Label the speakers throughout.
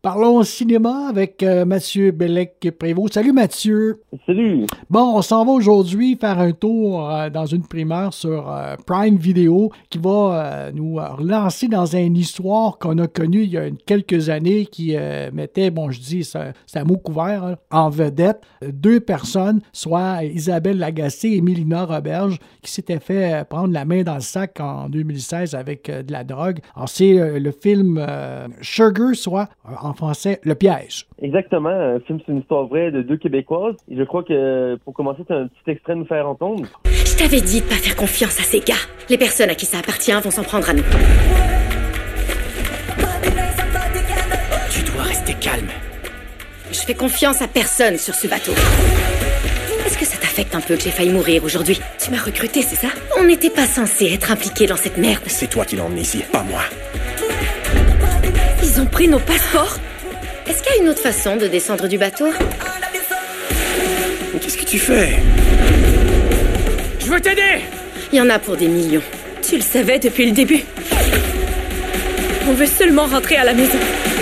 Speaker 1: Parlons cinéma avec Mathieu Bellec-Prévost. Salut Mathieu.
Speaker 2: Salut.
Speaker 1: Bon, on s'en va aujourd'hui faire un tour dans une primeur sur Prime Video qui va nous relancer dans une histoire qu'on a connue il y a quelques années qui mettait, bon je dis, c'est un mot couvert, hein, en vedette, deux personnes, soit Isabelle Lagacé et Mélina Roberge, qui s'étaient fait prendre la main dans le sac en 2016 avec de la drogue. Alors c'est le film Sugar, soit en français Le Piège.
Speaker 2: Exactement. Un film, c'est une histoire vraie de deux Québécoises. Et je crois que pour commencer, c'est un petit extrait de nous faire entendre.
Speaker 3: Je t'avais dit de pas faire confiance à ces gars. Les personnes à qui ça appartient vont s'en prendre à nous.
Speaker 4: Tu dois rester calme.
Speaker 3: Je fais confiance à personne sur ce bateau. Est-ce que ça t'affecte un peu que j'ai failli mourir aujourd'hui? Tu m'as recruté, c'est ça? On n'était pas censé être impliqué dans cette merde.
Speaker 4: C'est toi qui l'as emmené ici, pas moi.
Speaker 3: Ils ont pris nos passeports? Est-ce qu'il y a une autre façon de descendre du bateau?
Speaker 4: Qu'est-ce que tu fais? Je veux t'aider!
Speaker 3: Il y en a pour des millions. Tu le savais depuis le début. On veut seulement rentrer à la maison.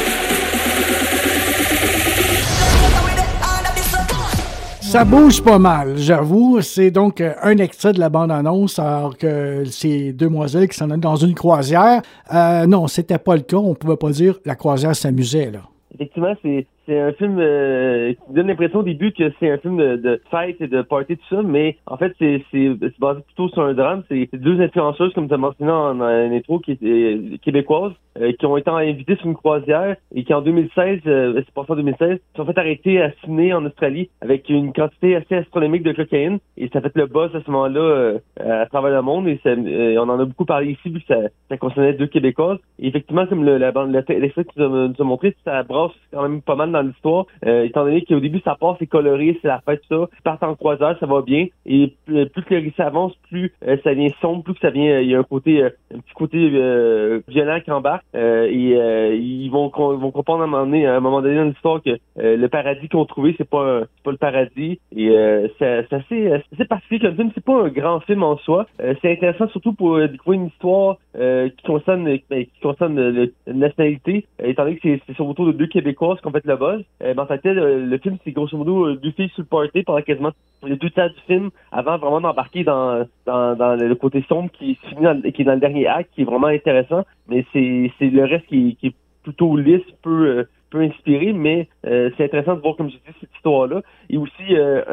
Speaker 1: Ça bouge pas mal, j'avoue. C'est donc un extrait de la bande-annonce, alors que ces demoiselles qui s'en allaient dans une croisière. Non, c'était pas le cas. On pouvait pas dire la croisière s'amusait, là.
Speaker 2: Effectivement, c'est un film qui donne l'impression au début que c'est un film de fête et de party, tout ça, mais en fait, c'est basé plutôt sur un drame. C'est deux influenceuses, comme tu as mentionné en intro, qui étaient québécoises, qui ont été invitées sur une croisière et qui, en 2016, c'est passé en 2016, se sont fait arrêter à Sydney, en Australie, avec une quantité assez astronomique de cocaïne. Et ça a fait le buzz à ce moment-là à travers le monde. Et on en a beaucoup parlé ici, vu que ça concernait deux Québécoises. Et effectivement, comme l'extrait que tu nous as montré, ça brasse quand même pas mal dans l'histoire, étant donné qu'au début ça passe, c'est coloré, c'est la fête, tout ça. Ils partent en croisière, ça va bien, et plus que le récit avance, plus ça devient sombre, plus que ça vient, il y a un petit côté violent qui embarque, et ils vont comprendre à un moment donné dans l'histoire que le paradis qu'ils ont trouvé, c'est pas le paradis, et c'est assez particulier comme film. C'est pas un grand film en soi, c'est intéressant surtout pour découvrir une histoire qui concerne la nationalité, étant donné que c'est sur autour de deux Québécoises qui ont fait le buzz. Dans sa tête, le film, c'est grosso modo deux filles sur le party pendant quasiment les deux tiers du film, avant vraiment d'embarquer dans le côté sombre qui est dans le dernier acte, qui est vraiment intéressant. Mais c'est le reste qui est plutôt lisse, peu inspiré, mais c'est intéressant de voir, comme je dis, cette histoire-là. Et aussi,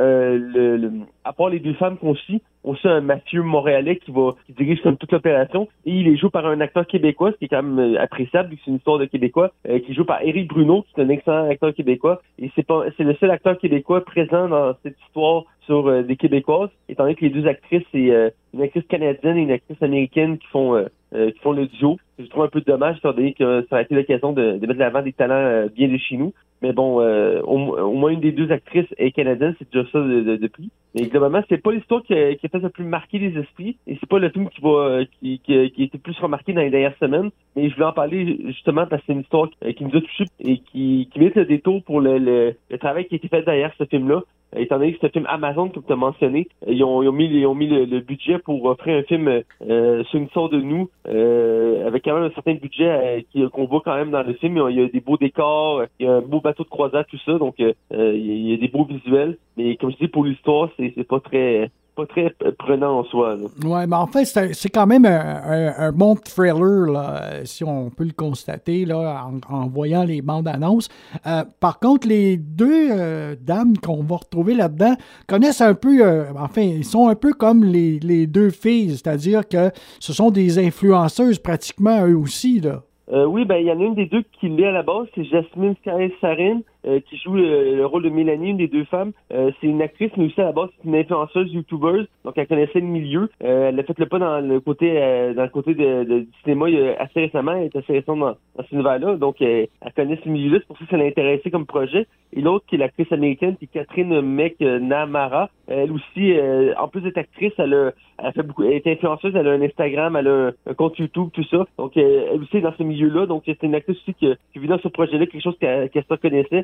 Speaker 2: à part les deux femmes qu'on suit, aussi un Mathieu Montréalais qui dirige comme toute l'opération, et il est joué par un acteur québécois, ce qui est quand même appréciable, vu que c'est une histoire de Québécois, qui est joué par Éric Bruno, qui est un excellent acteur québécois, et c'est le seul acteur québécois présent dans cette histoire sur des Québécoises, étant donné que les deux actrices, c'est une actrice canadienne et une actrice américaine qui font le duo. Je trouve un peu dommage, étant donné que ça a été l'occasion de mettre de l'avant des talents bien de chez nous. Mais bon, au moins une des deux actrices est canadienne, c'est déjà ça depuis. Mais globalement, c'est pas l'histoire qui a fait le plus marquer les esprits, et c'est pas le film qui a été plus remarqué dans les dernières semaines. Mais je voulais en parler justement parce que c'est une histoire qui nous a touchés et qui mérite le détour pour le travail qui a été fait derrière ce film-là. Étant donné que c'est un film Amazon, comme tu as mentionné, ils ont mis le budget pour offrir un film sur une histoire de nous, avec quand même un certain budget qu'on voit quand même dans le film. Il y a des beaux décors, il y a un beau bateau de croisière, tout ça, donc il y a des beaux visuels. Mais comme je dis, pour l'histoire, c'est pas très prenant en soi, là.
Speaker 1: Ouais, mais en fait, c'est quand même un bon thriller, là, si on peut le constater, là, en voyant les bandes annonces. Par contre, les deux dames qu'on va retrouver là-dedans connaissent un peu, ils sont un peu comme les deux filles, c'est-à-dire que ce sont des influenceuses pratiquement eux aussi, là.
Speaker 2: Oui, il y en a une des deux qui l'est à la base, c'est Jasmine Sarin, qui joue le rôle de Mélanie, une des deux femmes. C'est une actrice, mais aussi à la base, c'est une influenceuse YouTubeuse, donc elle connaissait le milieu. Elle a fait le pas dans le côté du cinéma assez récemment, elle est assez récente dans cet univers-là, donc elle connaît ce milieu-là, c'est pour ça que ça l'a intéressée comme projet. Et l'autre, qui est l'actrice américaine, c'est Catherine McNamara. Elle aussi, en plus d'être actrice, elle est influenceuse, elle a un Instagram, elle a un compte YouTube, tout ça. Donc elle aussi est dans ce milieu-là, donc c'est une actrice aussi qui vit dans ce projet-là, quelque chose qu'elle se connaissait.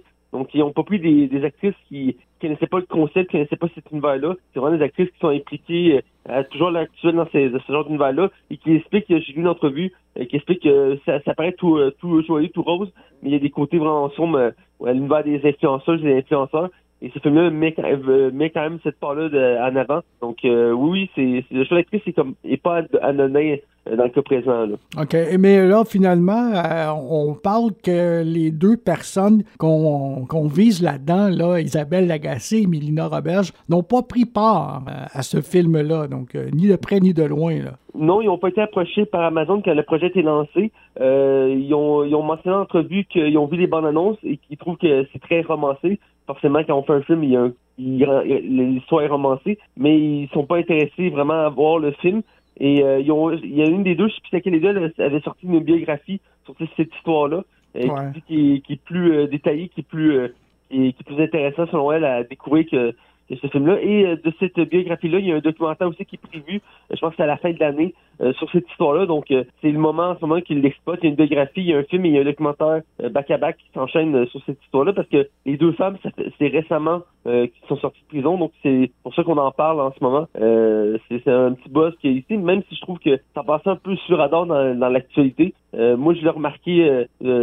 Speaker 2: Donc, ils n'ont pas pris des actrices qui connaissaient pas le concept, qui connaissaient pas cet univers-là. C'est vraiment des actrices qui sont impliquées toujours l'actuel dans ce genre d'univers-là et qui expliquent, j'ai lu une entrevue, qui explique que ça paraît tout joyeux, tout rose, mais il y a des côtés vraiment sombres à l'univers des influenceuses et des influenceurs. Et ce film-là met quand même cette part-là en avant. Donc, oui, le choix d'actrice est pas anodin dans le cas présent, là.
Speaker 1: OK. Mais là, finalement, on parle que les deux personnes qu'on vise là-dedans, là, Isabelle Lagacé et Mélina Roberge, n'ont pas pris part à ce film-là. Donc, ni de près ni de loin, là.
Speaker 2: Non, ils n'ont pas été approchés par Amazon quand le projet a été lancé. Ils ont mentionné en entrevue qu'ils ont vu les bandes annonces et qu'ils trouvent que c'est très romancé. Forcément, quand on fait un film, l'histoire est romancée, mais ils sont pas intéressés vraiment à voir le film. Et il y a une des deux, je sais plus laquelle les deux, avait sorti une biographie sur cette histoire-là, qui est plus détaillée, qui est plus intéressant selon elle à découvrir que ce film-là. Et de cette biographie-là, il y a un documentaire aussi qui est prévu, je pense que c'est à la fin de l'année, sur cette histoire-là. Donc, c'est le moment en ce moment qu'il l'exploite. Il y a une biographie, il y a un film et il y a un documentaire back-à-back qui s'enchaîne sur cette histoire-là parce que les deux femmes, c'est récemment qui sont sorties de prison. Donc, c'est pour ça qu'on en parle en ce moment. C'est un petit buzz qui est ici, même si je trouve que ça passe un peu sur radar dans l'actualité. Moi, je l'ai remarqué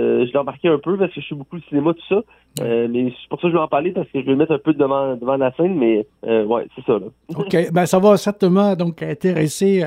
Speaker 2: un peu parce que je suis beaucoup le cinéma, tout ça. Mais c'est pour ça que je vais en parler parce que je vais le mettre un peu devant la scène, mais ouais, c'est ça, là.
Speaker 1: OK. Ben, ça va certainement donc intéresser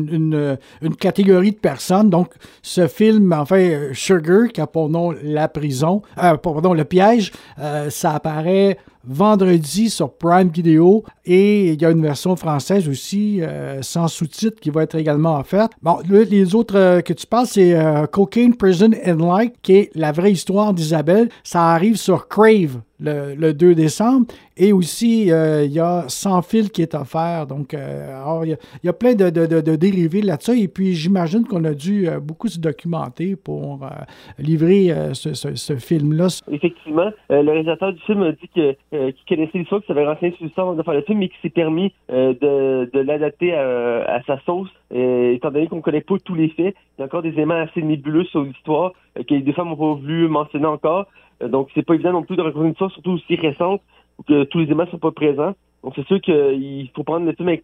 Speaker 1: une catégorie de personnes. Donc, ce film, enfin, Sugar, qui a pour nom La prison, Le piège, ça apparaît vendredi sur Prime Video et il y a une version française aussi sans sous-titres qui va être également offerte. Bon, les autres que tu parles, c'est Cocaine, Prison and Light, qui est la vraie histoire d'Isabelle. Ça arrive sur Crave le 2 décembre. Et aussi, il y a Sans fil qui est offert. Donc, alors, il y a plein de dérivés là-dessus. Et puis, j'imagine qu'on a dû beaucoup se documenter pour livrer ce film-là.
Speaker 2: Effectivement, le réalisateur du film a dit qu'il connaissait l'histoire, qu'il s'avait renseigné sur l'histoire de faire le film, mais qu'il s'est permis de l'adapter à sa sauce, étant donné qu'on ne connaît pas tous les faits. Il y a encore des éléments assez nébuleux sur l'histoire que les deux femmes n'ont pas voulu mentionner encore. Donc, c'est pas évident non plus de raconter une histoire, surtout aussi récente, où que tous les éléments sont pas présents. Donc, c'est sûr qu'il faut prendre le film avec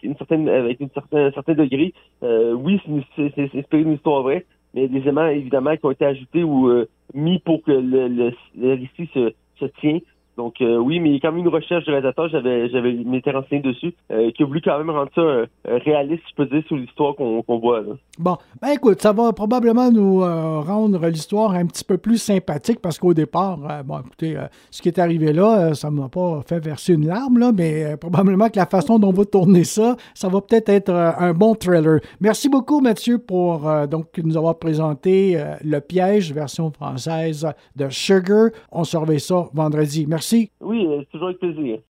Speaker 2: un certain degré. Oui, c'est inspiré d'une histoire vraie, mais il y a des éléments, évidemment, qui ont été ajoutés ou mis pour que le récit se tient. Donc, oui, mais il y a quand même une recherche du réalisateur, j'avais m'étais renseigné dessus, qui a voulu quand même rendre ça réaliste, je peux dire, sur l'histoire qu'on voit, là.
Speaker 1: Bon, ben écoute, ça va probablement nous rendre l'histoire un petit peu plus sympathique parce qu'au départ, bon, écoutez, ce qui est arrivé là, ça ne m'a pas fait verser une larme, là, mais probablement que la façon dont on va tourner ça va peut-être être un bon trailer. Merci beaucoup, Mathieu, pour donc nous avoir présenté Le piège, version française de Sugar. On surveille ça vendredi. Merci.
Speaker 2: Oui, c'est toujours avec plaisir.